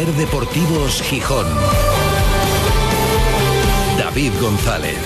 Ser Deportivos Gijón. David González.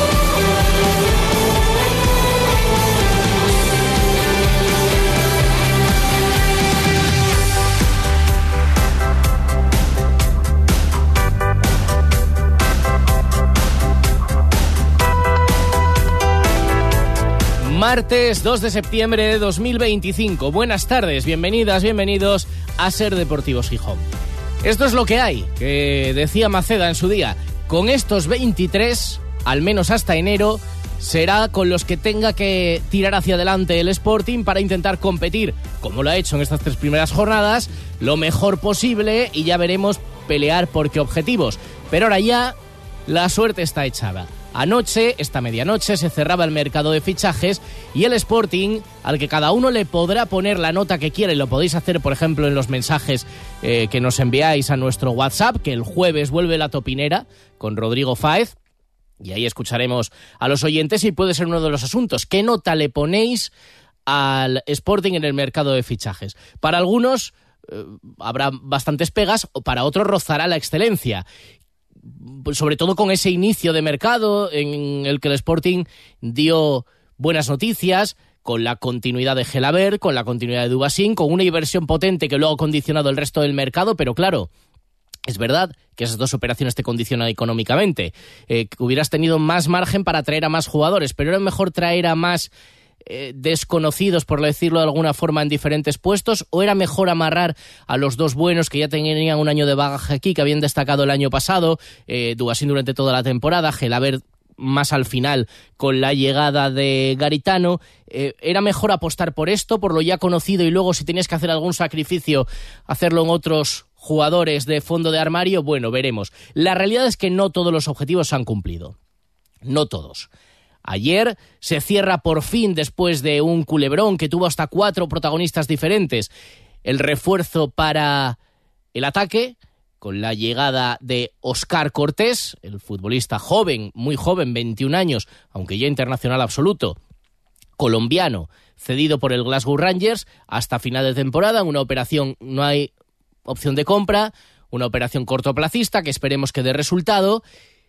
Martes 2 de septiembre de 2025. Buenas tardes, bienvenidas, bienvenidos a Ser Deportivos Gijón. Esto es lo que hay, que decía Maceda en su día. Con estos 23, al menos hasta enero, será con los que tenga que tirar hacia adelante el Sporting para intentar competir, como lo ha hecho en estas 3 primeras jornadas, lo mejor posible, y ya veremos pelear por qué objetivos. Pero ahora ya la suerte está echada. Anoche, esta medianoche, se cerraba el mercado de fichajes y el Sporting, al que cada uno le podrá poner la nota que quiera, y lo podéis hacer, por ejemplo, en los mensajes que nos enviáis a nuestro WhatsApp, que el jueves vuelve la topinera con Rodrigo Fáez, y ahí escucharemos a los oyentes, y puede ser uno de los asuntos. ¿Qué nota le ponéis al Sporting en el mercado de fichajes? Para algunos habrá bastantes pegas, o para otros rozará la excelencia. Sobre todo con ese inicio de mercado en el que el Sporting dio buenas noticias, con la continuidad de Gelabert, con la continuidad de Dubasín, con una inversión potente que luego ha condicionado el resto del mercado, pero claro, es verdad que esas 2 operaciones te condicionan económicamente, que hubieras tenido más margen para traer a más jugadores, pero era mejor traer a más desconocidos, por decirlo de alguna forma, en diferentes puestos, o era mejor amarrar a los 2 buenos que ya tenían un año de bagaje aquí, que habían destacado el año pasado, Dubasín durante toda la temporada, Gelabert más al final con la llegada de Garitano. Era mejor apostar por esto, por lo ya conocido, y luego si tenías que hacer algún sacrificio, hacerlo en otros jugadores de fondo de armario. Bueno, veremos. La realidad es que no todos los objetivos se han cumplido, no todos. Ayer se cierra por fin, después de un culebrón que tuvo hasta 4 protagonistas diferentes, el refuerzo para el ataque, con la llegada de Óscar Cortés, el futbolista joven, muy joven, 21 años, aunque ya internacional absoluto, colombiano, cedido por el Glasgow Rangers hasta final de temporada. Una operación, no hay opción de compra, una operación cortoplacista que esperemos que dé resultado.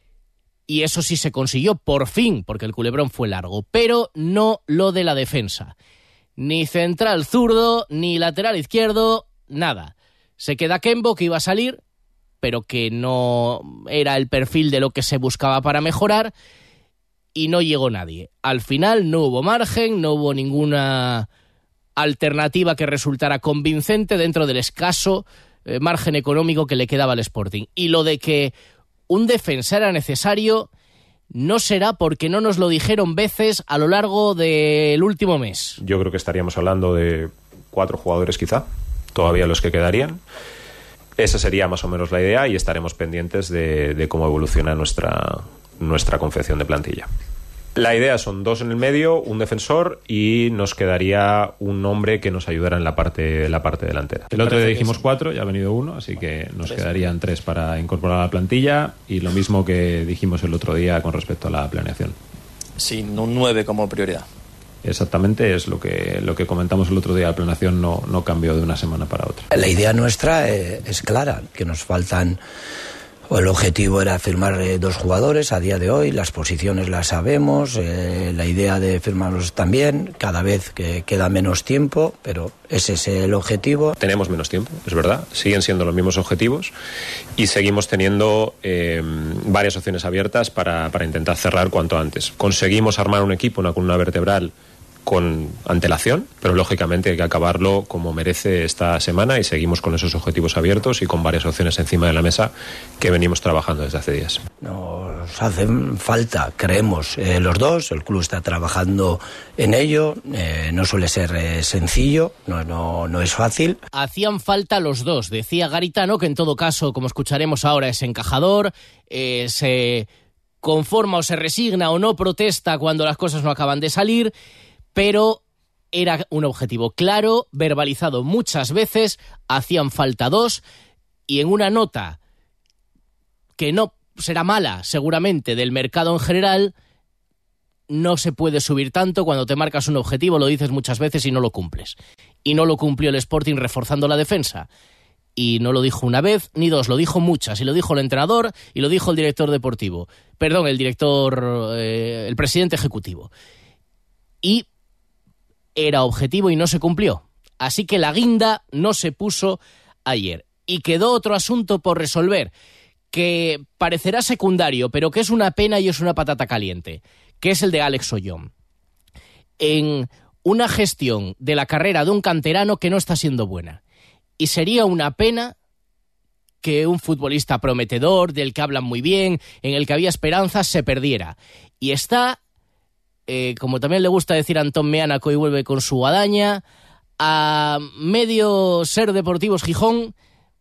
Y eso sí se consiguió por fin, porque el culebrón fue largo, pero no lo de la defensa. Ni central zurdo, ni lateral izquierdo, nada. Se queda Kembo, que iba a salir, pero que no era el perfil de lo que se buscaba para mejorar, y no llegó nadie. Al final no hubo margen, no hubo ninguna alternativa que resultara convincente dentro del escaso margen económico que le quedaba al Sporting. Y lo de que un defensa era necesario no será porque no nos lo dijeron veces a lo largo del último mes. Yo creo que estaríamos hablando de 4 jugadores quizá, todavía los que quedarían. Esa sería más o menos la idea, y estaremos pendientes de cómo evoluciona nuestra confección de plantilla. La idea son 2 en el medio, un defensor, y nos quedaría un hombre que nos ayudara en la parte delantera. El otro día dijimos 4, ya ha venido 1, así que nos quedarían 3 para incorporar a la plantilla, y lo mismo que dijimos el otro día con respecto a la planeación. Sin un 9 como prioridad. Exactamente, es lo que comentamos el otro día. La planeación no cambió de una semana para otra. La idea nuestra es clara, que nos faltan. El objetivo era firmar 2 jugadores a día de hoy, las posiciones las sabemos, la idea de firmarlos también, cada vez que queda menos tiempo, pero ese es el objetivo. Tenemos menos tiempo, es verdad, siguen siendo los mismos objetivos, y seguimos teniendo varias opciones abiertas para intentar cerrar cuanto antes. Conseguimos armar un equipo, una columna vertebral, con antelación, pero lógicamente hay que acabarlo como merece esta semana, y seguimos con esos objetivos abiertos y con varias opciones encima de la mesa que venimos trabajando desde hace días. Nos hacen falta, creemos, los 2, el club está trabajando en ello, no suele ser sencillo, no es fácil. Hacían falta los 2, decía Garitano, que en todo caso, como escucharemos ahora, es encajador, se conforma o se resigna o no protesta cuando las cosas no acaban de salir, pero era un objetivo claro, verbalizado muchas veces, hacían falta 2, y en una nota que no será mala, seguramente, del mercado en general, no se puede subir tanto cuando te marcas un objetivo, lo dices muchas veces y no lo cumples. Y no lo cumplió el Sporting reforzando la defensa. Y no lo dijo una vez ni dos, lo dijo muchas. Y lo dijo el entrenador y lo dijo el director deportivo. Perdón, el presidente ejecutivo. Y era objetivo y no se cumplió. Así que la guinda no se puso ayer. Y quedó otro asunto por resolver, que parecerá secundario, pero que es una pena y es una patata caliente, que es el de Alex Ollón. En una gestión de la carrera de un canterano que no está siendo buena. Y sería una pena que un futbolista prometedor, del que hablan muy bien, en el que había esperanzas, se perdiera. Y está, como también le gusta decir a Antón Meana, que hoy vuelve con su guadaña, a medio Ser Deportivos Gijón.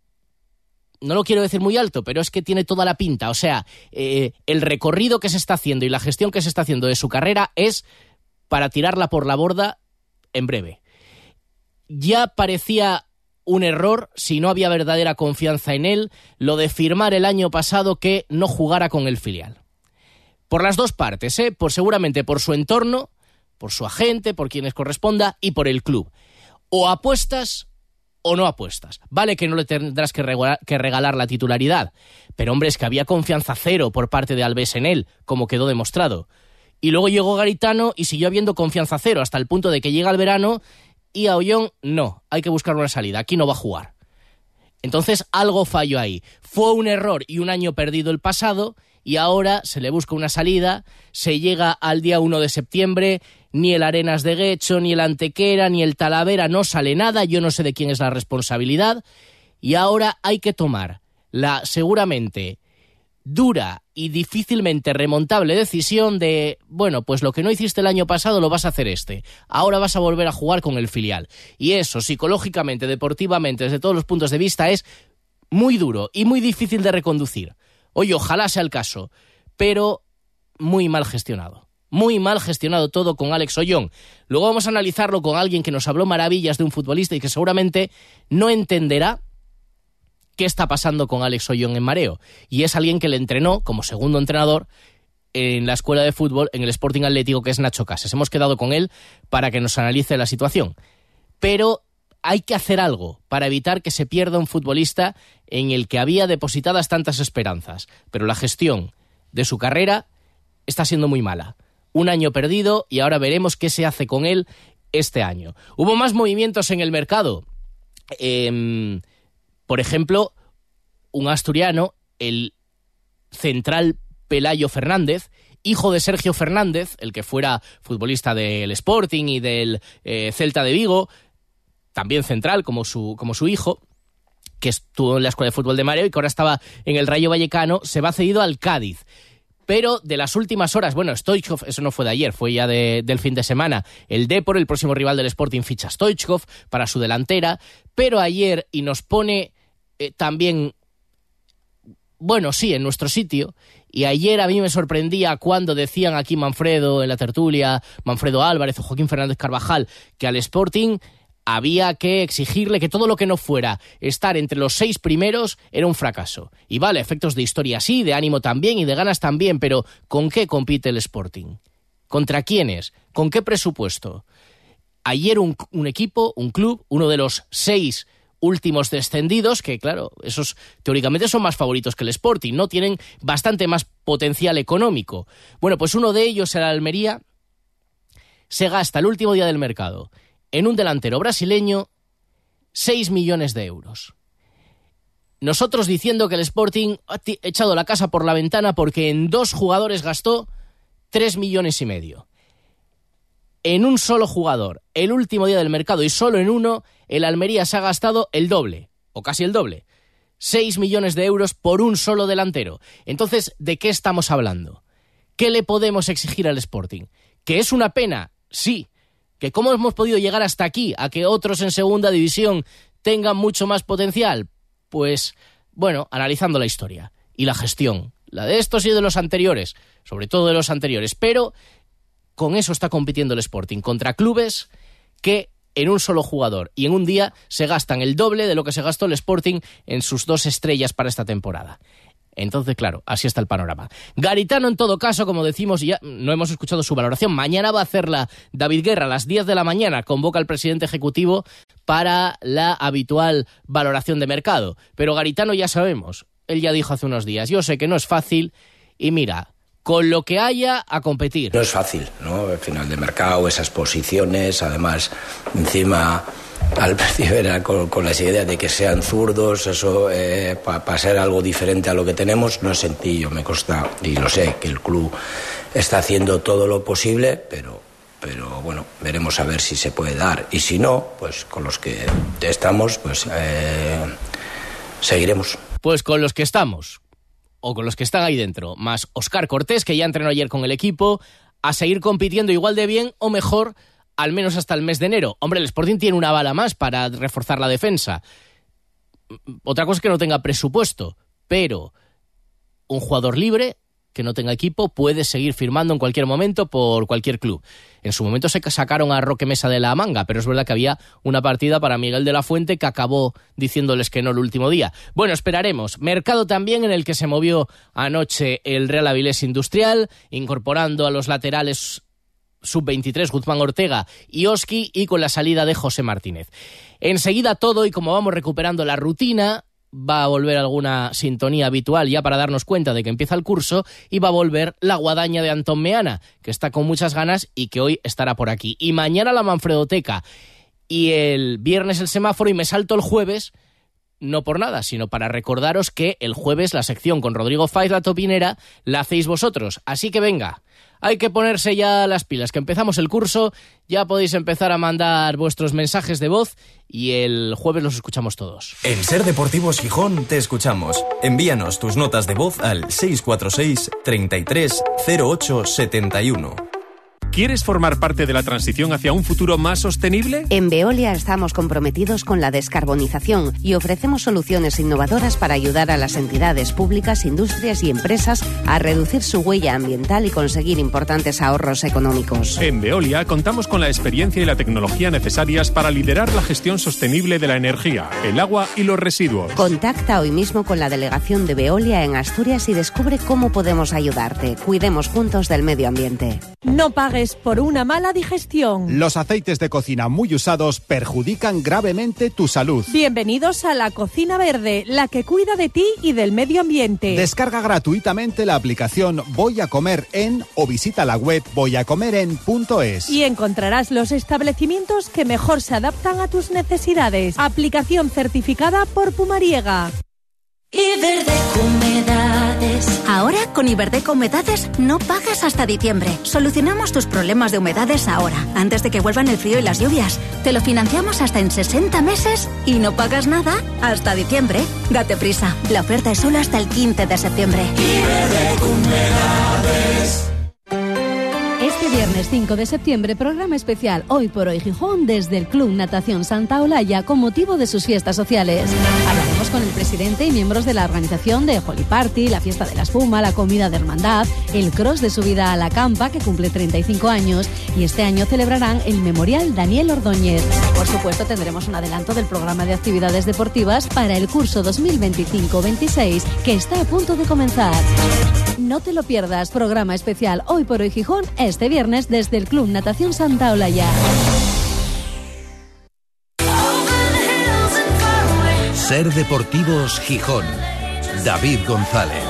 No lo quiero decir muy alto, pero es que tiene toda la pinta. O sea, el recorrido que se está haciendo y la gestión que se está haciendo de su carrera es para tirarla por la borda en breve. Ya parecía un error, si no había verdadera confianza en él, lo de firmar el año pasado que no jugara con el filial. Por las dos partes, seguramente por su entorno, por su agente, por quienes corresponda y por el club. O apuestas o no apuestas. Vale que no le tendrás que regalar la titularidad, pero hombre, es que había confianza cero por parte de Alves en él, como quedó demostrado. Y luego llegó Garitano y siguió habiendo confianza cero, hasta el punto de que llega el verano y a Ollón no, hay que buscar una salida, aquí no va a jugar. Entonces algo falló ahí. Fue un error y un año perdido el pasado, y ahora se le busca una salida, se llega al día 1 de septiembre, ni el Arenas de Guecho, ni el Antequera, ni el Talavera, no sale nada, yo no sé de quién es la responsabilidad, y ahora hay que tomar la seguramente dura y difícilmente remontable decisión de, bueno, pues lo que no hiciste el año pasado lo vas a hacer ahora vas a volver a jugar con el filial, y eso psicológicamente, deportivamente, desde todos los puntos de vista es muy duro y muy difícil de reconducir. Oye, ojalá sea el caso, pero muy mal gestionado todo con Alex Ollón. Luego vamos a analizarlo con alguien que nos habló maravillas de un futbolista y que seguramente no entenderá qué está pasando con Alex Ollón en Mareo, y es alguien que le entrenó como segundo entrenador en la escuela de fútbol en el Sporting Atlético, que es Nacho Cases. Hemos quedado con él para que nos analice la situación, pero hay que hacer algo para evitar que se pierda un futbolista en el que había depositadas tantas esperanzas, pero la gestión de su carrera está siendo muy mala. Un año perdido y ahora veremos qué se hace con él este año. Hubo más movimientos en el mercado. Por ejemplo, un asturiano, el central Pelayo Fernández, hijo de Sergio Fernández, el que fuera futbolista del Sporting y del Celta de Vigo, también central como su hijo, que estuvo en la Escuela de Fútbol de Mareo y que ahora estaba en el Rayo Vallecano, se va cedido al Cádiz. Pero de las últimas horas, bueno, Stoichkov, eso no fue de ayer, fue ya del fin de semana. El Depor, el próximo rival del Sporting, ficha a Stoichkov para su delantera. Pero ayer, y nos pone también, bueno, sí, en nuestro sitio. Y ayer a mí me sorprendía cuando decían aquí Manfredo en la tertulia, Manfredo Álvarez o Joaquín Fernández Carvajal, que al Sporting había que exigirle que todo lo que no fuera estar entre los 6 primeros era un fracaso. Y vale, efectos de historia sí, de ánimo también y de ganas también, pero ¿con qué compite el Sporting? ¿Contra quiénes? ¿Con qué presupuesto? Ayer un equipo, un club, uno de los 6 últimos descendidos, que claro, esos teóricamente son más favoritos que el Sporting, ¿no? Tienen bastante más potencial económico. Bueno, pues uno de ellos, el Almería, se gasta el último día del mercado en un delantero brasileño 6 millones de euros. Nosotros diciendo que el Sporting ha echado la casa por la ventana porque en 2 jugadores gastó 3,5 millones. En un solo jugador, el último día del mercado, y solo en uno, el Almería se ha gastado el doble, o casi el doble. 6 millones de euros por un solo delantero. Entonces, ¿de qué estamos hablando? ¿Qué le podemos exigir al Sporting? ¿Que es una pena? Sí. ¿Que cómo hemos podido llegar hasta aquí, a que otros en segunda división tengan mucho más potencial? Pues, bueno, analizando la historia y la gestión, la de estos y de los anteriores, sobre todo de los anteriores, pero con eso está compitiendo el Sporting, contra clubes que en un solo jugador y en un día se gastan el doble de lo que se gastó el Sporting en sus 2 estrellas para esta temporada. Entonces, claro, así está el panorama. Garitano, en todo caso, como decimos, ya no hemos escuchado su valoración. Mañana va a hacerla David Guerra a las 10 de la mañana. Convoca al presidente ejecutivo para la habitual valoración de mercado. Pero Garitano ya sabemos, él ya dijo hace unos días, yo sé que no es fácil y mira, con lo que haya a competir. No es fácil, ¿no? El final de mercado, esas posiciones, además, encima, al principio era con las ideas de que sean zurdos, eso, para ser algo diferente a lo que tenemos, no es sencillo, me consta, y lo sé, que el club está haciendo todo lo posible, pero bueno, veremos a ver si se puede dar. Y si no, pues con los que estamos, pues seguiremos. Pues con los que estamos, o con los que están ahí dentro, más Óscar Cortés, que ya entrenó ayer con el equipo, a seguir compitiendo igual de bien o mejor, al menos hasta el mes de enero. Hombre, el Sporting tiene una bala más para reforzar la defensa. Otra cosa es que no tenga presupuesto, pero un jugador libre que no tenga equipo puede seguir firmando en cualquier momento por cualquier club. En su momento se sacaron a Roque Mesa de la manga, pero es verdad que había una partida para Miguel de la Fuente que acabó diciéndoles que no el último día. Bueno, esperaremos. Mercado también en el que se movió anoche el Real Avilés Industrial, incorporando a los laterales sub-23 Guzmán Ortega y Oski, y con la salida de José Martínez. Enseguida todo, y como vamos recuperando la rutina, va a volver alguna sintonía habitual ya para darnos cuenta de que empieza el curso, y va a volver la guadaña de Antón Meana, que está con muchas ganas y que hoy estará por aquí. Y mañana la Manfredoteca, y el viernes el semáforo, y me salto el jueves, no por nada, sino para recordaros que el jueves la sección con Rodrigo Faiz, la topinera, la hacéis vosotros. Así que venga, hay que ponerse ya las pilas, que empezamos el curso, ya podéis empezar a mandar vuestros mensajes de voz y el jueves los escuchamos todos. En Ser Deportivos Gijón te escuchamos. Envíanos tus notas de voz al 646 33 08 71. ¿Quieres formar parte de la transición hacia un futuro más sostenible? En Veolia estamos comprometidos con la descarbonización y ofrecemos soluciones innovadoras para ayudar a las entidades públicas, industrias y empresas a reducir su huella ambiental y conseguir importantes ahorros económicos. En Veolia contamos con la experiencia y la tecnología necesarias para liderar la gestión sostenible de la energía, el agua y los residuos. Contacta hoy mismo con la delegación de Veolia en Asturias y descubre cómo podemos ayudarte. Cuidemos juntos del medio ambiente. No pagues por una mala digestión. Los aceites de cocina muy usados perjudican gravemente tu salud. Bienvenidos a la Cocina Verde, la que cuida de ti y del medio ambiente. Descarga gratuitamente la aplicación Voy a Comer En o visita la web voyacomeren.es. Y encontrarás los establecimientos que mejor se adaptan a tus necesidades. Aplicación certificada por Pumariega. Iberdeco Humedades. Ahora con Iberdeco Humedades no pagas hasta diciembre. Solucionamos tus problemas de humedades ahora, antes de que vuelvan el frío y las lluvias. Te lo financiamos hasta en 60 meses y no pagas nada hasta diciembre. Date prisa, la oferta es solo hasta el 15 de septiembre. Iberdeco Humedades. Este viernes 5 de septiembre, programa especial Hoy por Hoy Gijón desde el Club Natación Santa Olalla con motivo de sus fiestas sociales. Hablaremos con el presidente y miembros de la organización de Holy Party, la fiesta de la espuma, la comida de hermandad, el cross de subida a la campa que cumple 35 años y este año celebrarán el Memorial Daniel Ordóñez. Por supuesto tendremos un adelanto del programa de actividades deportivas para el curso 2025-26 que está a punto de comenzar. No te lo pierdas, programa especial Hoy por Hoy Gijón este viernes desde el Club Natación Santa Olalla. Ser Deportivos Gijón. David González.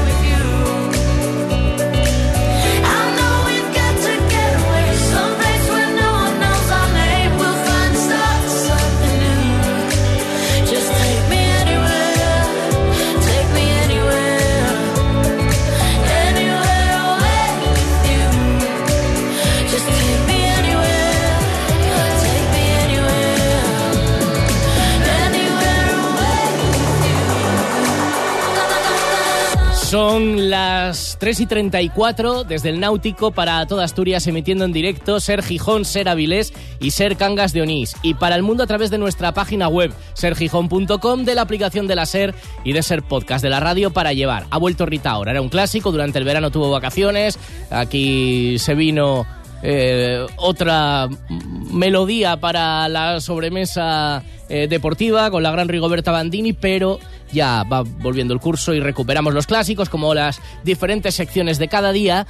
Son las 3:34 desde el Náutico para toda Asturias, emitiendo en directo Ser Gijón, Ser Avilés y Ser Cangas de Onís. Y para el mundo a través de nuestra página web, sergijón.com, de la aplicación de la Ser y de Ser Podcast de la radio para llevar. Ha vuelto Rita ahora, era un clásico, durante el verano tuvo vacaciones, aquí se vino otra melodía para la sobremesa deportiva con la gran Rigoberta Bandini, pero ya va volviendo el curso y recuperamos los clásicos como las diferentes secciones de cada día.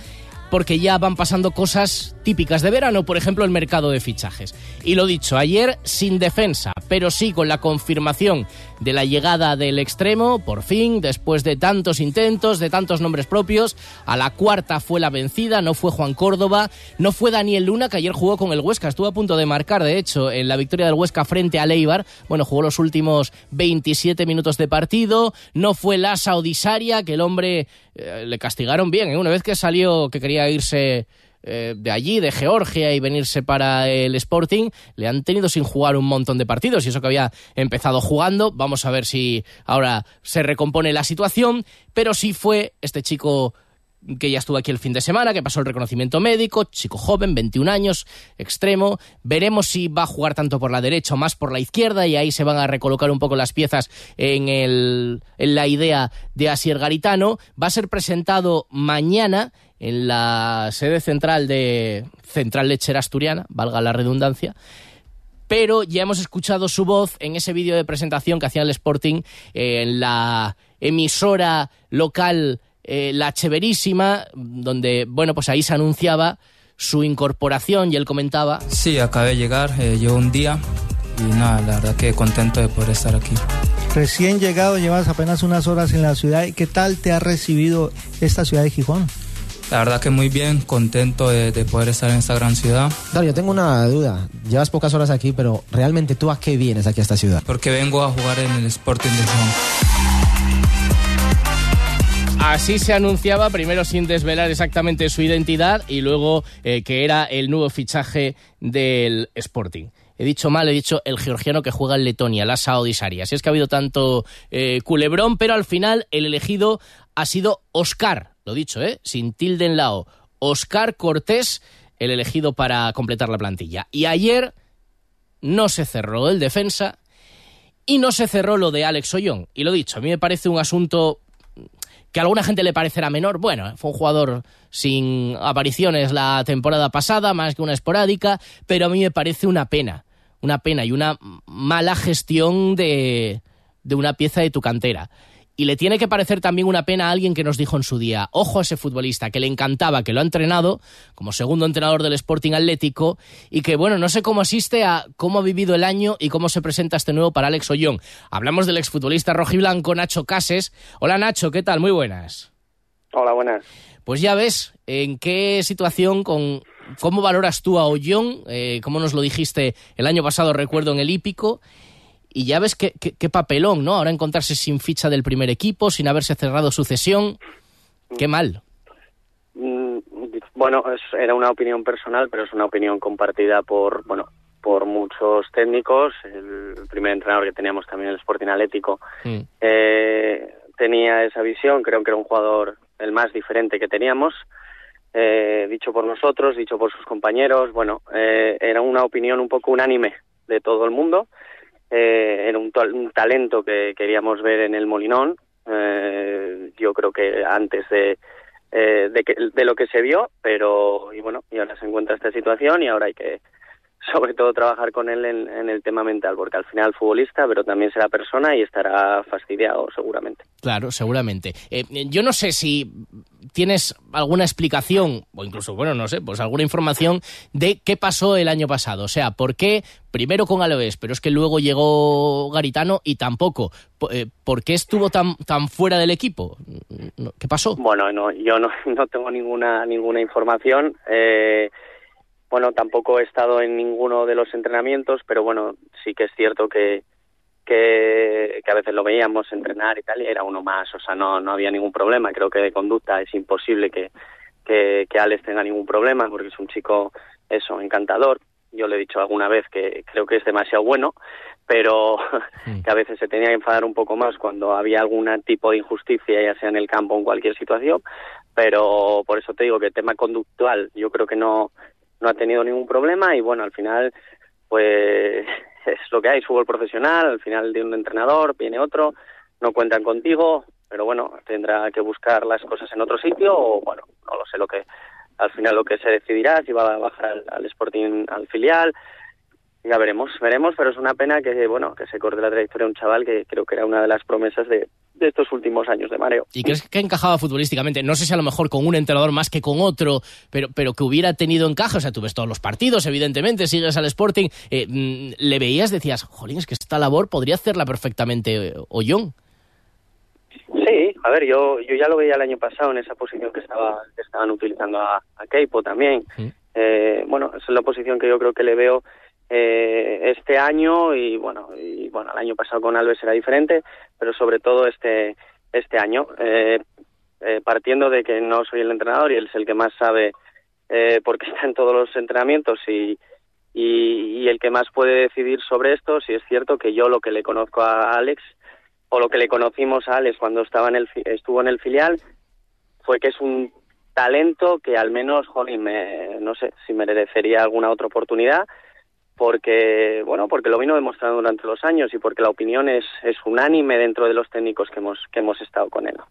porque ya van pasando cosas típicas de verano, por ejemplo el mercado de fichajes. Y lo dicho, ayer sin defensa, pero sí con la confirmación de la llegada del extremo, por fin, después de tantos intentos, de tantos nombres propios, a la cuarta fue la vencida, no fue Juan Córdoba, no fue Daniel Luna, que ayer jugó con el Huesca, estuvo a punto de marcar, de hecho, en la victoria del Huesca frente al Eibar, bueno, jugó los últimos 27 minutos de partido, no fue Lasa Odisaria, que el hombre le castigaron bien, una vez que salió, que quería irse de allí, de Georgia, y venirse para el Sporting, le han tenido sin jugar un montón de partidos, y eso que había empezado jugando. Vamos a ver si ahora se recompone la situación, pero sí fue este chico que ya estuvo aquí el fin de semana, que pasó el reconocimiento médico, chico joven, 21 años, extremo. Veremos si va a jugar tanto por la derecha o más por la izquierda, y ahí se van a recolocar un poco las piezas en la idea de Asier Garitano. Va a ser presentado mañana en la sede central de Central Lechera Asturiana, valga la redundancia, pero ya hemos escuchado su voz en ese vídeo de presentación que hacía el Sporting en la emisora local La Cheverísima, donde, bueno, pues ahí se anunciaba su incorporación y él comentaba: sí, acabé de llegar, llevo un día y nada, la verdad que contento de poder estar aquí. Recién llegado, llevas apenas unas horas en la ciudad. ¿Qué tal te ha recibido esta ciudad de Gijón? La verdad que muy bien, contento de poder estar en esta gran ciudad. Claro, yo tengo una duda. Llevas pocas horas aquí, pero ¿realmente tú a qué vienes aquí a esta ciudad? Porque vengo a jugar en el Sporting de Gijón. Así se anunciaba, primero sin desvelar exactamente su identidad y luego que era el nuevo fichaje del Sporting. He dicho mal, he dicho el georgiano que juega en Letonia, Lasa Odisaria. Así es que ha habido tanto culebrón, pero al final el elegido ha sido Óscar, lo dicho, sin tilde en la O. Óscar Cortés, el elegido para completar la plantilla. Y ayer no se cerró el defensa y no se cerró lo de Alex Ollón. Y lo dicho, a mí me parece un asunto que a alguna gente le parecerá menor. Bueno, fue un jugador sin apariciones la temporada pasada, más que una esporádica, pero a mí me parece una pena y una mala gestión de una pieza de tu cantera. Y le tiene que parecer también una pena a alguien que nos dijo en su día: ojo a ese futbolista, que le encantaba, que lo ha entrenado como segundo entrenador del Sporting Atlético, y que, bueno, no sé cómo asiste a cómo ha vivido el año y cómo se presenta este nuevo para Alex Ollón. Hablamos del exfutbolista rojiblanco Nacho Cases. Hola Nacho, ¿qué tal? Muy buenas. Hola, buenas. Pues ya ves, en qué situación, cómo valoras tú a Ollón, cómo nos lo dijiste el año pasado, recuerdo, en el Hípico. Y ya ves qué papelón, ¿no? Ahora encontrarse sin ficha del primer equipo, sin haberse cerrado su cesión. Qué mal. Bueno, era una opinión personal, pero es una opinión compartida por muchos técnicos. El primer entrenador que teníamos también en el Sporting Atlético tenía esa visión. Creo que era un jugador el más diferente que teníamos. Dicho por nosotros, dicho por sus compañeros. Bueno, era una opinión un poco unánime de todo el mundo. Era un talento que queríamos ver en el Molinón. Yo creo que antes de lo que se vio, pero y ahora se encuentra esta situación y ahora hay que sobre todo trabajar con él en el tema mental, porque al final futbolista, pero también será persona y estará fastidiado seguramente. Claro, seguramente. Yo no sé si tienes alguna explicación, o incluso, no sé, pues alguna información de qué pasó el año pasado. O sea, ¿por qué primero con Alavés, pero es que luego llegó Garitano y tampoco? ¿Por qué estuvo tan fuera del equipo? ¿Qué pasó? Bueno, yo no tengo ninguna información. Tampoco he estado en ninguno de los entrenamientos, pero sí que es cierto que a veces lo veíamos entrenar y tal, y era uno más, o sea, no había ningún problema. Creo que de conducta es imposible que Alex tenga ningún problema, porque es un chico, encantador. Yo le he dicho alguna vez que creo que es demasiado bueno, pero que a veces se tenía que enfadar un poco más cuando había algún tipo de injusticia, ya sea en el campo o en cualquier situación, pero por eso te digo que el tema conductual yo creo que no ha tenido ningún problema y al final pues es lo que hay, es fútbol profesional, al final de un entrenador viene otro, no cuentan contigo, pero tendrá que buscar las cosas en otro sitio o no lo sé, al final lo que se decidirá, si va a bajar al Sporting, al filial, Ya veremos, pero es una pena que, bueno, que se corte la trayectoria de un chaval que creo que era una de las promesas de estos últimos años de Mareo. ¿Y crees que encajaba futbolísticamente? No sé si a lo mejor con un entrenador más que con otro, pero que hubiera tenido encaje. O sea, tú ves todos los partidos, evidentemente, sigues al Sporting, le veías, decías, jolín, es que esta labor podría hacerla perfectamente Ollón. Sí, a ver, yo ya lo veía el año pasado en esa posición que estaban utilizando a Keipo también. Bueno, esa es la posición que yo creo que le veo este año y bueno, el año pasado con Alves era diferente, pero sobre todo este año, partiendo de que no soy el entrenador y él es el que más sabe porque está en todos los entrenamientos y el que más puede decidir sobre esto. Si es cierto que yo lo que le conozco a Alex, o lo que le conocimos a Alex cuando estuvo en el filial, fue que es un talento que al menos, no sé si merecería alguna otra oportunidad, porque lo vino demostrando durante los años y porque la opinión es unánime dentro de los técnicos que hemos estado con él.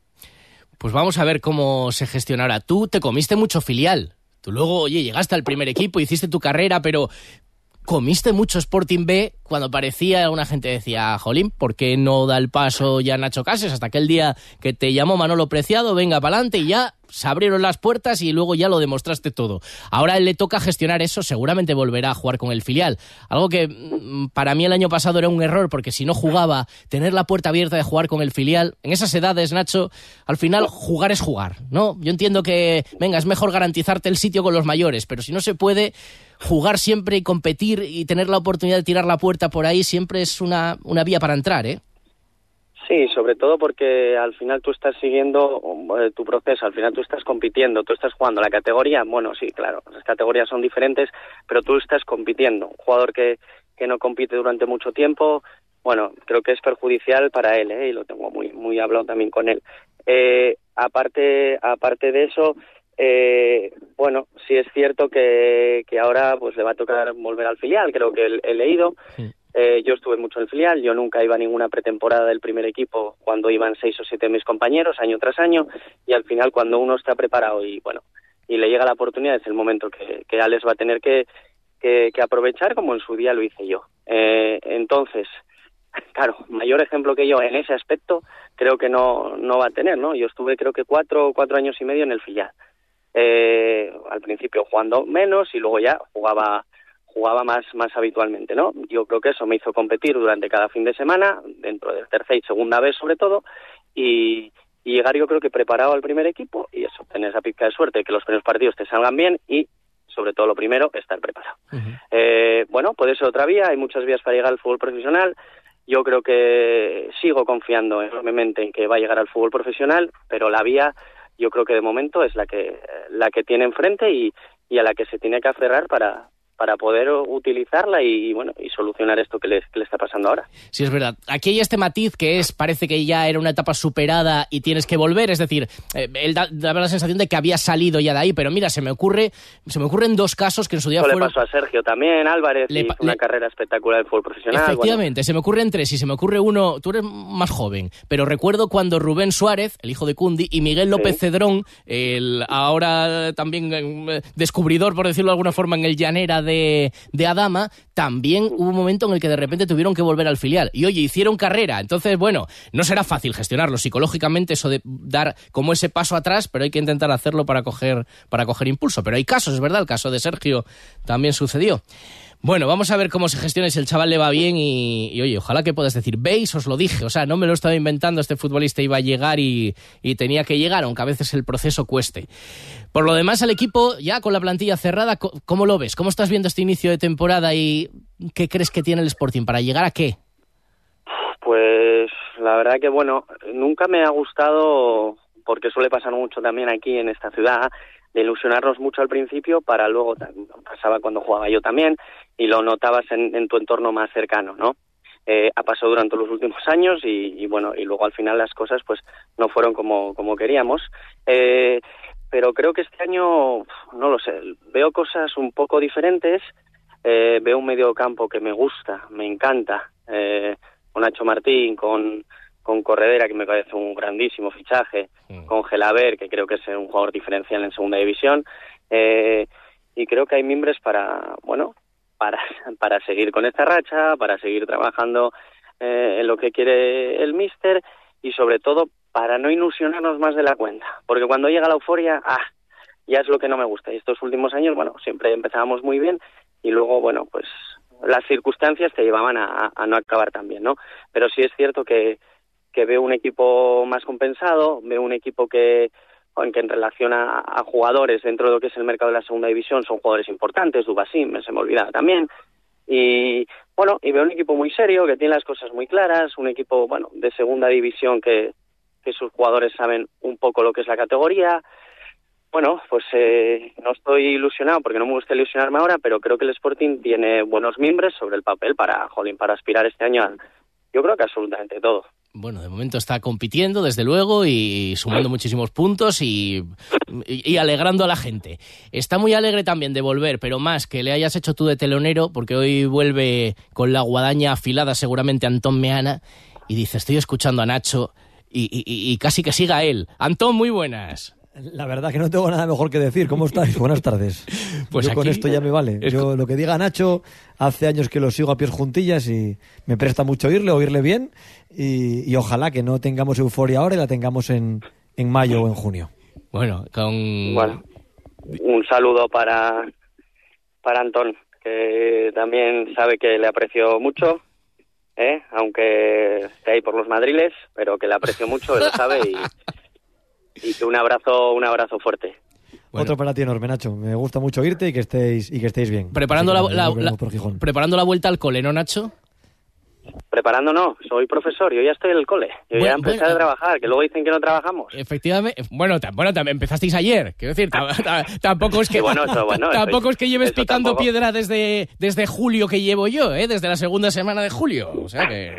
Pues vamos a ver cómo se gestionará. Tú te comiste mucho filial. Tú luego, llegaste al primer equipo, hiciste tu carrera, pero comiste mucho Sporting B cuando parecía, alguna gente decía, jolín, ¿por qué no da el paso ya Nacho Cases? Hasta aquel día que te llamó Manolo Preciado, venga para adelante, y ya se abrieron las puertas y luego ya lo demostraste todo. Ahora a él le toca gestionar eso, seguramente volverá a jugar con el filial. Algo que para mí el año pasado era un error, porque si no jugaba, tener la puerta abierta de jugar con el filial, en esas edades, Nacho, al final jugar es jugar, ¿no? Yo entiendo que, venga, es mejor garantizarte el sitio con los mayores, pero si no se puede, jugar siempre y competir y tener la oportunidad de tirar la puerta por ahí siempre es una vía para entrar, ¿eh? Sí, sobre todo porque al final tú estás siguiendo tu proceso, al final tú estás compitiendo, tú estás jugando la categoría. Bueno, sí, claro, las categorías son diferentes, pero tú estás compitiendo. Un jugador que no compite durante mucho tiempo, bueno, creo que es perjudicial para él, y lo tengo muy hablado también con él. Aparte de eso, bueno, sí es cierto que ahora pues le va a tocar volver al filial, creo que he leído. Sí. Yo estuve mucho en el filial, yo nunca iba a ninguna pretemporada del primer equipo cuando iban 6 o 7 de mis compañeros, año tras año, y al final cuando uno está preparado y le llega la oportunidad, es el momento que Alex va a tener que aprovechar, como en su día lo hice yo. Entonces, claro, mayor ejemplo que yo en ese aspecto creo que no va a tener, ¿no? Yo estuve creo que 4 años y medio en el filial. Al principio jugando menos y luego ya jugaba más habitualmente, ¿no? Yo creo que eso me hizo competir durante cada fin de semana, dentro del tercera y segunda vez sobre todo, y llegar yo creo que preparado al primer equipo y eso, tener esa pizca de suerte, que los primeros partidos te salgan bien y, sobre todo lo primero, estar preparado. Bueno, puede ser otra vía, hay muchas vías para llegar al fútbol profesional. Yo creo que sigo confiando enormemente en que va a llegar al fútbol profesional, pero la vía yo creo que de momento es la que tiene enfrente y a la que se tiene que aferrar para poder utilizarla y solucionar esto que le está pasando ahora. Sí, es verdad. Aquí hay este matiz que parece que ya era una etapa superada y tienes que volver, es decir, él daba la sensación de que había salido ya de ahí, pero mira, se me ocurren 2 casos que en su día fueron... le pasó a Sergio también, Álvarez, hizo una carrera espectacular de fútbol profesional. Efectivamente, se me ocurren 3 y se me ocurre uno, tú eres más joven, pero recuerdo cuando Rubén Suárez, el hijo de Cundi, y Miguel López Cedrón, el ahora también descubridor, por decirlo de alguna forma, en el Llanera de Adama, también hubo un momento en el que de repente tuvieron que volver al filial y oye, hicieron carrera, entonces bueno, no será fácil gestionarlo psicológicamente, eso de dar como ese paso atrás, pero hay que intentar hacerlo para coger impulso, pero hay casos, es verdad, el caso de Sergio también sucedió. Bueno, vamos a ver cómo se gestiona, si el chaval le va bien y oye, ojalá que puedas decir, veis, os lo dije, o sea, no me lo estaba inventando, este futbolista iba a llegar y tenía que llegar, aunque a veces el proceso cueste. Por lo demás, el equipo, ya con la plantilla cerrada, ¿cómo lo ves? ¿Cómo estás viendo este inicio de temporada y qué crees que tiene el Sporting? ¿Para llegar a qué? Pues la verdad que, bueno, nunca me ha gustado, porque suele pasar mucho también aquí en esta ciudad, de ilusionarnos mucho al principio para luego, pasaba cuando jugaba yo también, y lo notabas en tu entorno más cercano, ¿no? Ha pasado durante los últimos años y luego al final las cosas pues no fueron como queríamos. Pero creo que este año, no lo sé, veo cosas un poco diferentes, veo un mediocampo que me gusta, me encanta, con Nacho Martín, con Corredera, que me parece un grandísimo fichaje, con Gelaber, que creo que es un jugador diferencial en segunda división, y creo que hay mimbres para para seguir con esta racha, para seguir trabajando en lo que quiere el míster y sobre todo para no ilusionarnos más de la cuenta, porque cuando llega la euforia, ya es lo que no me gusta. Y estos últimos años, bueno, siempre empezábamos muy bien y luego, bueno, pues las circunstancias te llevaban a no acabar tan bien, ¿no? Pero sí es cierto que veo un equipo más compensado, veo un equipo que en relación a jugadores dentro de lo que es el mercado de la segunda división son jugadores importantes, Dubasim, se me olvidaba también, y bueno, y veo un equipo muy serio, que tiene las cosas muy claras, un equipo, bueno, de segunda división que sus jugadores saben un poco lo que es la categoría. Bueno, pues no estoy ilusionado porque no me gusta ilusionarme ahora, pero creo que el Sporting tiene buenos mimbres sobre el papel para aspirar este año a, yo creo que absolutamente todo. Bueno, de momento está compitiendo, desde luego, y sumando muchísimos puntos y alegrando a la gente. Está muy alegre también de volver, pero más que le hayas hecho tú de telonero, porque hoy vuelve con la guadaña afilada seguramente Antón Meana, y dice, estoy escuchando a Nacho, y casi que siga él. Antón, muy buenas. La verdad que no tengo nada mejor que decir. ¿Cómo estáis? Buenas tardes. Pues yo con esto ya me vale. Yo lo que diga Nacho, hace años que lo sigo a pies juntillas y me presta mucho oírle bien y ojalá que no tengamos euforia ahora y la tengamos en mayo o en junio. Bueno, un saludo para Antón, que también sabe que le aprecio mucho, aunque esté ahí por los madriles, pero que le aprecio mucho, él lo sabe y que un abrazo fuerte. Bueno. Otro para ti enorme, Nacho. Me gusta mucho oírte y que estéis bien. Preparando la vuelta al cole, ¿no, Nacho? Preparando no, soy profesor, yo ya estoy en el cole. Yo ya empecé a trabajar, que luego dicen que no trabajamos. Efectivamente, bueno, también empezasteis ayer, quiero decir, tampoco es que tampoco es que lleves picando piedra desde julio que llevo yo, desde la segunda semana de julio, o sea que...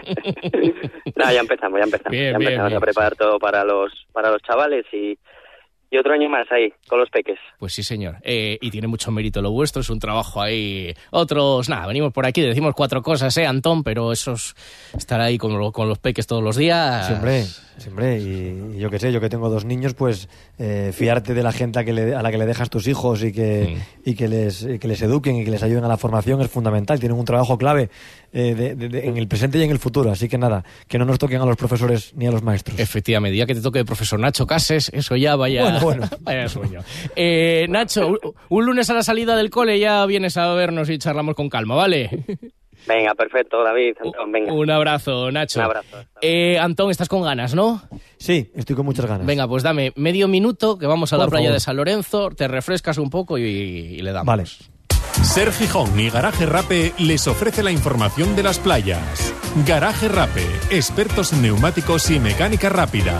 No, ya empezamos. Bien, a preparar todo para los chavales y otro año más ahí, con los peques. Pues sí, señor. Y tiene mucho mérito lo vuestro, es un trabajo ahí. Otros, venimos por aquí, decimos 4 cosas, Antón, pero esos, estar ahí con los peques todos los días... Siempre. Y yo qué sé, yo que tengo 2 niños, pues fiarte de la gente a la que le dejas tus hijos y que les eduquen y que les ayuden a la formación es fundamental. Tienen un trabajo clave en el presente y en el futuro. Así que nada, que no nos toquen a los profesores ni a los maestros. Efectivamente, ya que te toque el profesor Nacho Cases, eso ya vaya... Bueno. Vaya sueño. Nacho, un lunes a la salida del cole ya vienes a vernos y charlamos con calma, ¿vale? Venga, perfecto, David. Antón, venga. Un abrazo, Nacho. Un abrazo. Antón, estás con ganas, ¿no? Sí, estoy con muchas ganas. Venga, pues dame medio minuto que vamos a la playa de San Lorenzo, te refrescas un poco y le damos. Vale. Ser Gijón y Garaje Rape les ofrece la información de las playas. Garaje Rape, expertos en neumáticos y mecánica rápida.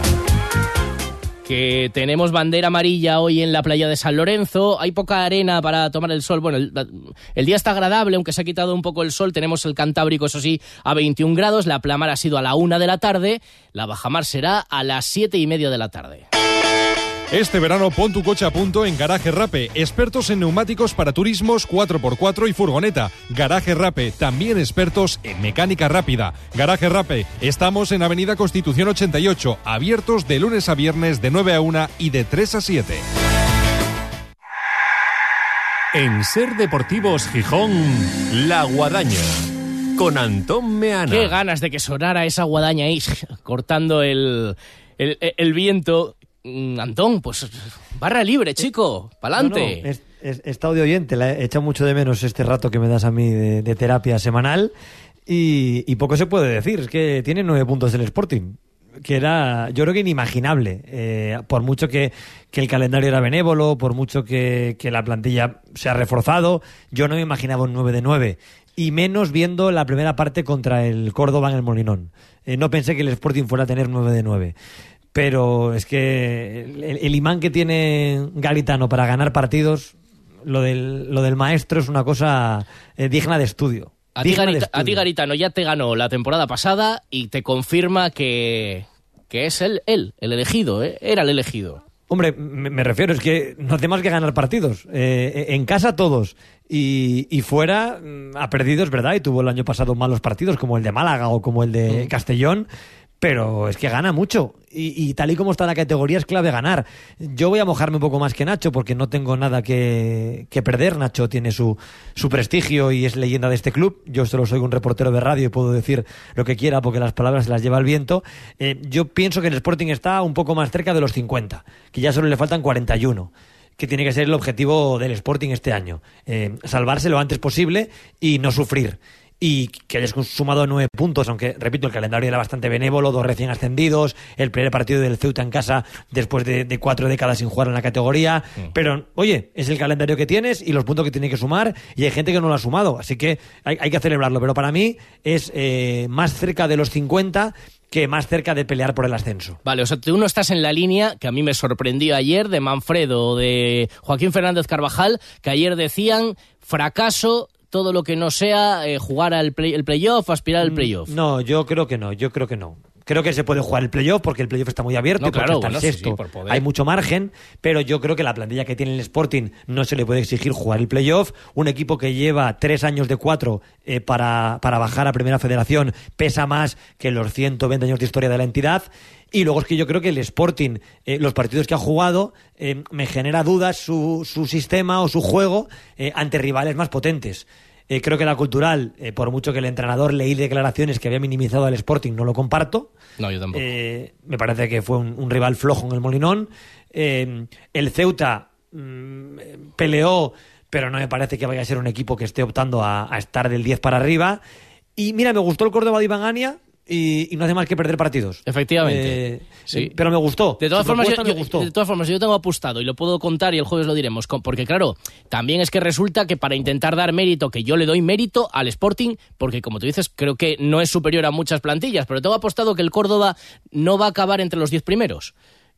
Que tenemos bandera amarilla hoy en la playa de San Lorenzo, hay poca arena para tomar el sol, bueno, el día está agradable, aunque se ha quitado un poco el sol, tenemos el Cantábrico, eso sí, a 21 grados, la plamar ha sido a la 1 de la tarde, la bajamar será a las 7:30 de la tarde. Este verano pon tu coche a punto en Garaje Rape, expertos en neumáticos para turismos 4x4 y furgoneta. Garaje Rape, también expertos en mecánica rápida. Garaje Rape, estamos en Avenida Constitución 88, abiertos de lunes a viernes de 9 a 1 y de 3 a 7. En Ser Deportivos Gijón, La Guadaña, con Antón Meana. Qué ganas de que sonara esa guadaña ahí, cortando el viento. Antón, pues barra libre, chico, pa'lante. No, he estado de oyente, he echado mucho de menos este rato que me das a mí de terapia semanal y poco se puede decir, es que tiene 9 puntos el Sporting, que era, yo creo que inimaginable, por mucho que el calendario era benévolo, por mucho que la plantilla se ha reforzado, yo no me imaginaba un 9 de 9. Y menos viendo la primera parte contra el Córdoba en el Molinón. No pensé que el Sporting fuera a tener 9 de 9. Pero es que el imán que tiene Garitano para ganar partidos, lo del maestro es una cosa digna de estudio. A ti Garitano ya te ganó la temporada pasada y te confirma que es el elegido, era el elegido. Hombre, me refiero, es que no hace más que ganar partidos. En casa todos. Y fuera ha perdido, es verdad, y tuvo el año pasado malos partidos como el de Málaga o como el de Castellón. pero es que gana mucho y tal y como está la categoría es clave ganar. Yo voy a mojarme un poco más que Nacho porque no tengo nada que perder. Nacho tiene su prestigio y es leyenda de este club. Yo solo soy un reportero de radio y puedo decir lo que quiera porque las palabras se las lleva el viento. Yo pienso que el Sporting está un poco más cerca de los 50, que ya solo le faltan 41, que tiene que ser el objetivo del Sporting este año. Salvarse lo antes posible y no sufrir. Y que hayas sumado 9 puntos, aunque, repito, el calendario era bastante benévolo, 2 recién ascendidos, el primer partido del Ceuta en casa después de 4 décadas sin jugar en la categoría, pero, oye, es el calendario que tienes y los puntos que tiene que sumar, y hay gente que no lo ha sumado, así que hay que celebrarlo, pero para mí es más cerca de los 50 que más cerca de pelear por el ascenso. Vale, o sea, tú no estás en la línea que a mí me sorprendió ayer de Manfredo, de Joaquín Fernández Carvajal, que ayer decían fracaso todo lo que no sea jugar el playoff, aspirar al playoff. No, yo creo que no. Creo que se puede jugar el playoff porque el playoff está muy abierto, no, y porque claro, está el sexto. Sí, por poder. Hay mucho margen, pero yo creo que la plantilla que tiene el Sporting no se le puede exigir jugar el playoff. Un equipo que lleva 3 años de 4 para bajar a Primera Federación pesa más que los 120 años de historia de la entidad. Y luego es que yo creo que el Sporting, los partidos que ha jugado, me genera dudas su sistema o su juego ante rivales más potentes. Creo que la Cultural, por mucho que el entrenador leí declaraciones que había minimizado al Sporting, no lo comparto. No, yo tampoco. Me parece que fue un rival flojo en el Molinón. El Ceuta peleó, pero no me parece que vaya a ser un equipo que esté optando a estar del 10 para arriba. Y mira, me gustó el Córdoba de Iván Ania. Y no hace más que perder partidos. Efectivamente. Sí. Pero me gustó. De todas formas, yo tengo apostado y lo puedo contar y el jueves lo diremos. Porque claro, también es que resulta que para intentar dar mérito, que yo le doy mérito al Sporting, porque como tú dices, creo que no es superior a muchas plantillas, pero tengo apostado que el Córdoba no va a acabar entre los 10 primeros.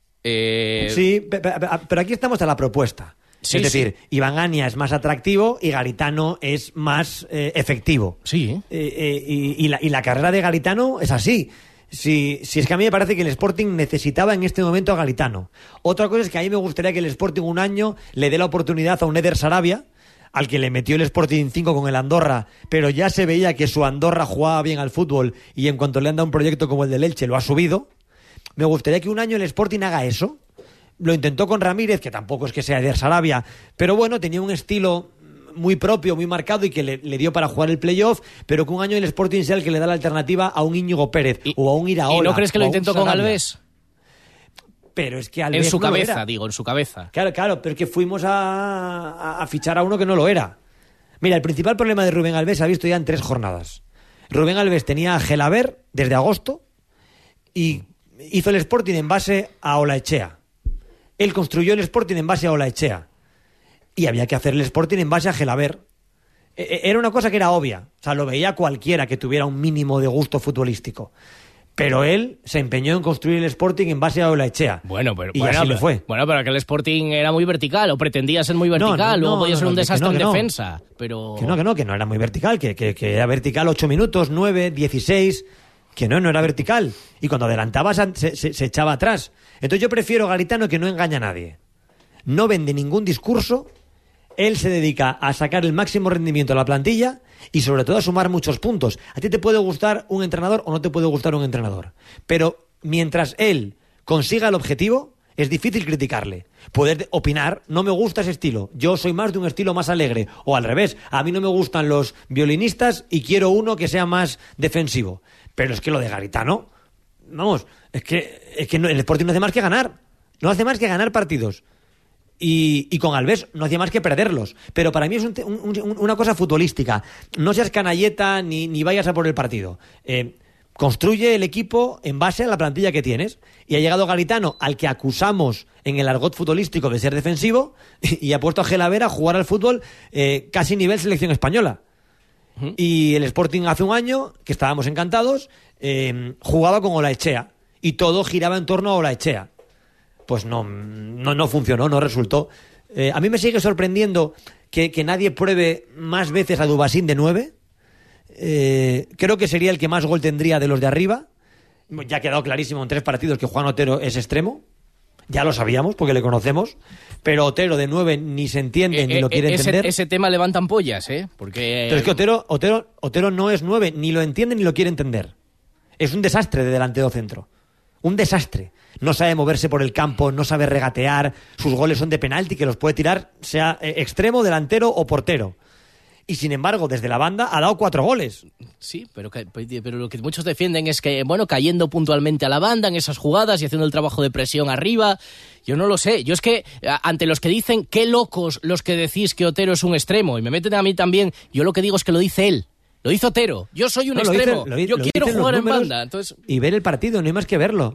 Sí, pero aquí estamos a la propuesta. Sí, es decir, Iván Ania es más atractivo y Garitano es más efectivo. Sí. Y la carrera de Garitano es así. Si es que a mí me parece que el Sporting necesitaba en este momento a Garitano. Otra cosa es que a mí me gustaría que el Sporting un año le dé la oportunidad a un Eder Sarabia, al que le metió el Sporting 5 con el Andorra, pero ya se veía que su Andorra jugaba bien al fútbol y en cuanto le han dado un proyecto como el del Elche lo ha subido. Me gustaría que un año el Sporting haga eso. Lo intentó con Ramírez, que tampoco es que sea de Sarabia, pero bueno, tenía un estilo muy propio, muy marcado y que le dio para jugar el playoff, pero que un año el Sporting sea el que le da la alternativa a un Íñigo Pérez o a un Iraola. ¿Y no crees que lo intentó con Alves? Pero es que Alves en su no cabeza, digo, en su cabeza. Claro, pero es que fuimos a fichar a uno que no lo era. Mira, el principal problema de Rubén Alves se ha visto ya en 3 jornadas. Rubén Alves tenía a Gelaber desde agosto y hizo el Sporting en base a Olaechea. Él construyó el Sporting en base a Olaechea. Y había que hacer el Sporting en base a Gelaber. Era una cosa que era obvia. O sea, lo veía cualquiera que tuviera un mínimo de gusto futbolístico. Pero él se empeñó en construir el Sporting en base a Olaechea. Y así le fue. Bueno, pero aquel Sporting era muy vertical, o pretendía ser muy vertical, luego podía ser un desastre en defensa. Pero... Que no era muy vertical, que era vertical 8 minutos, 9, 16... Que no era vertical. Y cuando adelantaba se echaba atrás. Entonces yo prefiero Garitano, que no engaña a nadie. No vende ningún discurso. Él se dedica a sacar el máximo rendimiento a la plantilla y sobre todo a sumar muchos puntos. A ti te puede gustar un entrenador o no te puede gustar un entrenador. Pero mientras él consiga el objetivo, es difícil criticarle. Poder opinar, no me gusta ese estilo. Yo soy más de un estilo más alegre. O al revés, a mí no me gustan los violinistas y quiero uno que sea más defensivo. Pero es que lo de Garitano, vamos, es que el Sporting no hace más que ganar. No hace más que ganar partidos. Y con Alves no hacía más que perderlos. Pero para mí es una cosa futbolística. No seas canalleta ni vayas a por el partido. Construye el equipo en base a la plantilla que tienes. Y ha llegado Garitano, al que acusamos en el argot futbolístico de ser defensivo, y ha puesto a Gelaber a jugar al fútbol casi nivel selección española. Y el Sporting hace un año, que estábamos encantados, jugaba con Olaechea y todo giraba en torno a Olaechea. Pues no funcionó, no resultó. A mí me sigue sorprendiendo que nadie pruebe más veces a Dubasín de 9. Creo que sería el que más gol tendría de los de arriba. Ya ha quedado clarísimo en 3 partidos que Juan Otero es extremo. Ya lo sabíamos porque le conocemos. Pero Otero de 9 ni se entiende ni lo quiere entender. Ese tema levanta ampollas, Porque... Pero es que Otero no es 9, ni lo entiende ni lo quiere entender. Es un desastre de delantero centro. Un desastre. No sabe moverse por el campo, no sabe regatear, sus goles son de penalti que los puede tirar sea extremo, delantero o portero. Y sin embargo, desde la banda ha dado 4 goles. Sí, pero lo que muchos defienden es que, bueno, cayendo puntualmente a la banda en esas jugadas y haciendo el trabajo de presión arriba, yo no lo sé. Yo es que, ante los que dicen, qué locos los que decís que Otero es un extremo, y me meten a mí también, yo lo que digo es que lo dice él. Lo dice Otero. Yo soy un extremo. Yo quiero jugar en banda. Entonces... Y ver el partido, no hay más que verlo.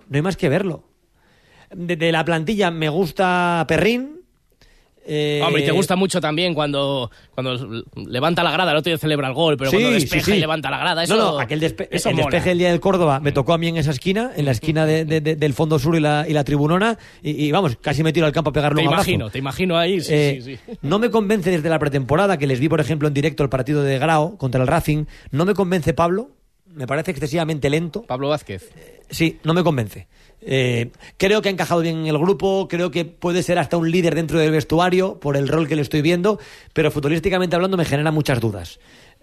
De la plantilla me gusta Perrín. Hombre, y te gusta mucho también cuando levanta la grada, el otro día celebra el gol, pero cuando despeja y levanta la grada, eso. El despeje del día del Córdoba me tocó a mí en esa esquina, en la esquina del fondo sur y la tribunona, y vamos, casi me tiro al campo a pegarle un abrazo. Te imagino ahí, sí. No me convence desde la pretemporada, que les vi, por ejemplo, en directo el partido de Grau contra el Racing, no me convence Pablo, me parece excesivamente lento. Pablo Vázquez. Sí, no me convence. Creo que ha encajado bien en el grupo, creo que puede ser hasta un líder dentro del vestuario por el rol que le estoy viendo, pero futbolísticamente hablando me genera muchas dudas.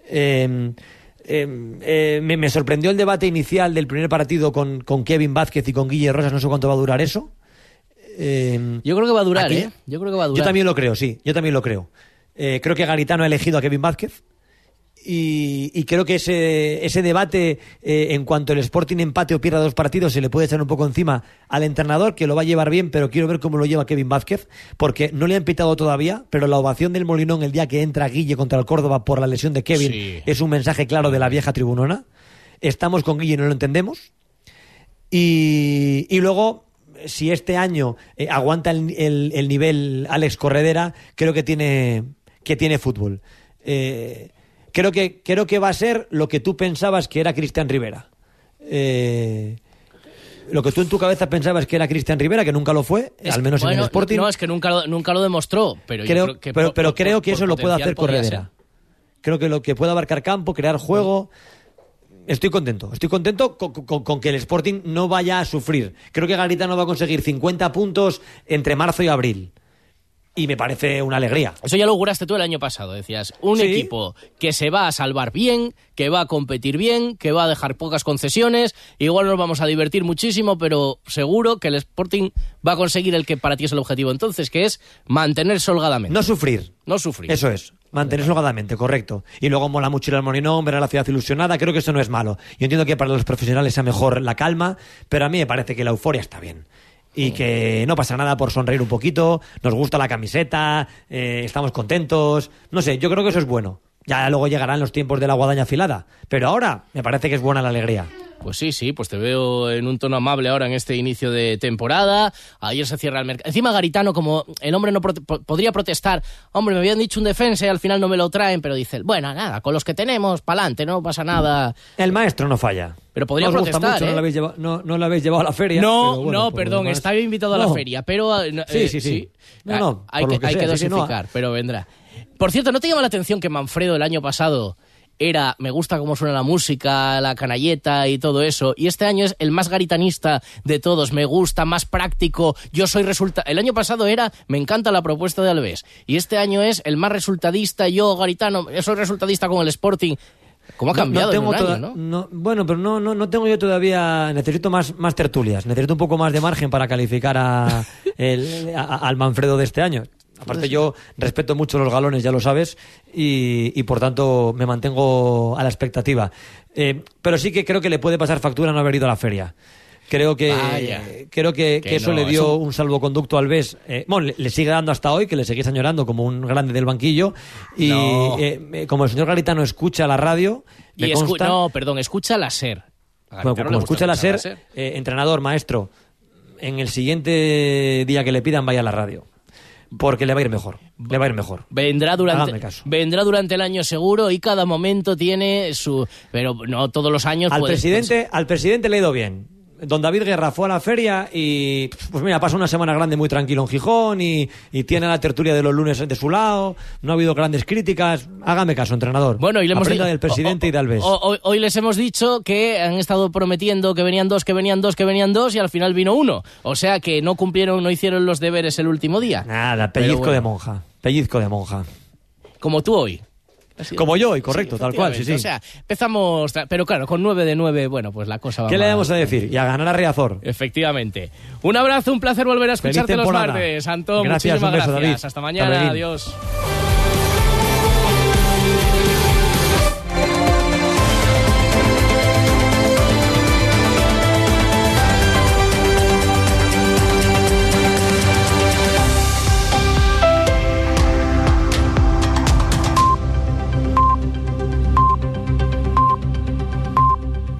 Me sorprendió el debate inicial del primer partido con Kevin Vázquez y con Guille Rosas, no sé cuánto va a durar eso. Yo creo que va a durar, ¿aquí? Yo creo que va a durar. Yo también lo creo, sí, creo que Garitano ha elegido a Kevin Vázquez. Y creo que ese debate en cuanto el Sporting empate o pierda 2 partidos se le puede echar un poco encima al entrenador, que lo va a llevar bien, pero quiero ver cómo lo lleva Kevin Vázquez, porque no le han pitado todavía, pero la ovación del Molinón el día que entra Guille contra el Córdoba por la lesión de Kevin es un mensaje claro de la vieja tribunona. Estamos con Guille y no lo entendemos. Y luego, si este año aguanta el nivel Alex Corredera, creo que tiene fútbol. Creo que va a ser lo que tú pensabas que era Cristian Rivera. Lo que tú en tu cabeza pensabas que era Cristian Rivera, que nunca lo fue, al menos en el Sporting. No, es que nunca lo demostró. Pero creo que eso lo puede hacer Corredera. Creo que lo que puede abarcar campo, crear juego. Estoy contento con que el Sporting no vaya a sufrir. Creo que Garitano va a conseguir 50 puntos entre marzo y abril. Y me parece una alegría. Eso ya lo auguraste tú el año pasado, decías. Un equipo que se va a salvar bien, que va a competir bien, que va a dejar pocas concesiones. Igual nos vamos a divertir muchísimo, pero seguro que el Sporting va a conseguir el que para ti es el objetivo entonces, que es mantenerse holgadamente. No sufrir. Eso es. Mantenerse holgadamente, correcto. Y luego mola mucho ir al Molinón, ver a la ciudad ilusionada. Creo que eso no es malo. Yo entiendo que para los profesionales sea mejor la calma, pero a mí me parece que la euforia está bien. Y que no pasa nada por sonreír un poquito, nos gusta la camiseta, estamos contentos, no sé, yo creo que eso es bueno. Ya luego llegarán los tiempos de la guadaña afilada, pero ahora me parece que es buena la alegría. Pues sí, pues te veo en un tono amable ahora en este inicio de temporada. Ayer se cierra el mercado. Encima Garitano, como el hombre no podría protestar, hombre, me habían dicho un defensa y al final no me lo traen, pero dice, bueno, nada, con los que tenemos, pa'lante, no pasa nada. El maestro no falla. Pero podría protestar, mucho, no lo habéis llevado a la feria. Perdón, estaba invitado a la feria, pero... Sí. Hay que dosificar, pero vendrá. Por cierto, ¿no te llama la atención que Manfredo el año pasado era, me gusta cómo suena la música, la canalleta y todo eso, y este año es el más garitanista de todos, me gusta, más práctico, yo soy el año pasado era, me encanta la propuesta de Alves, y este año es el más resultadista, yo garitano, soy resultadista con el Sporting. ¿Cómo ha cambiado en un año, no? Bueno, pero no tengo yo todavía, necesito más tertulias, necesito un poco más de margen para calificar al Manfredo de este año. Aparte yo respeto mucho los galones, ya lo sabes, y por tanto me mantengo a la expectativa. Pero sí que creo que le puede pasar factura no haber ido a la feria. Creo que eso le dio un salvoconducto al Alves. Le sigue dando hasta hoy, que le seguís añorando como un grande del banquillo. Y como el señor Garitano escucha la radio... escucha la SER. Como escucha la SER, entrenador, maestro, en el siguiente día que le pidan vaya a la radio. Porque le va a ir mejor. Vendrá durante el año seguro y cada momento tiene su... Pero no todos los años... Al presidente le ha ido bien. Don David Guerra fue a la feria y pues mira, pasa una semana grande muy tranquilo en Gijón y tiene la tertulia de los lunes de su lado, no ha habido grandes críticas. Hágame caso, entrenador. Bueno, y le hemos aprenda del presidente y de Alves. Hoy les hemos dicho que han estado prometiendo que venían dos y al final vino uno. O sea que no hicieron los deberes el último día. Nada, pellizco de monja. Como tú hoy. Como yo, y correcto, tal cual, sí. O sea, empezamos... Pero claro, con 9 de 9, bueno, pues la cosa va ¿Qué más... le damos a decir? Y a ganar a Riazor. Efectivamente. Un abrazo, un placer volver a escucharte los martes. Antón, gracias, muchísimas un beso, gracias. David. Hasta mañana, adiós.